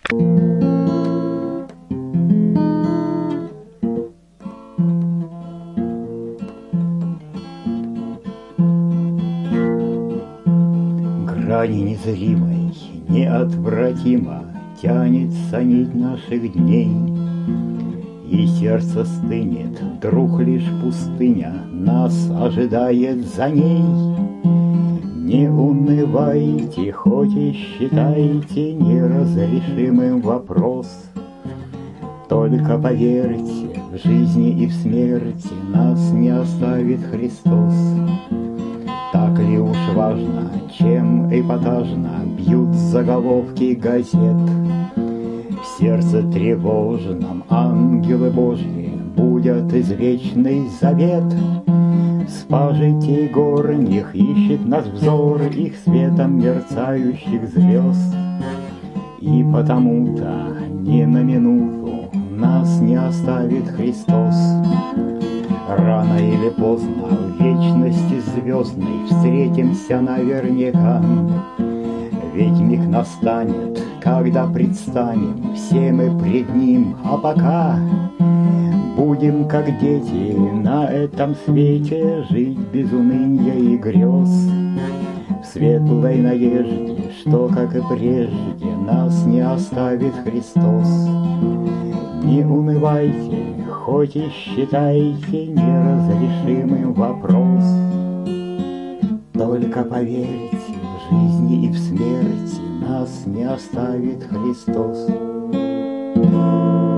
Грани незримой, неотвратимо тянется нить наших дней, и сердце стынет, вдруг лишь пустыня нас ожидает за ней. Не унывайте, хоть и считайте неразрешимым вопрос, только поверьте, в жизни и в смерти нас не оставит Христос. Так ли уж важно, чем эпатажно бьют заголовки газет? В сердце тревожном ангелы Божьи будят извечный завет. С пажитей горних ищет нас взор их светом мерцающих звезд. И потому-то ни на минуту нас не оставит Христос. Рано или поздно в вечности звездной встретимся наверняка. Ведь миг настанет, когда предстанем все мы пред Ним, а пока будем, как дети, на этом свете жить без уныния и грез, в светлой надежде, что, как и прежде, нас не оставит Христос. Не унывайте, хоть и считайте неразрешимым вопрос, только поверьте, в жизни и в смерти нас не оставит Христос.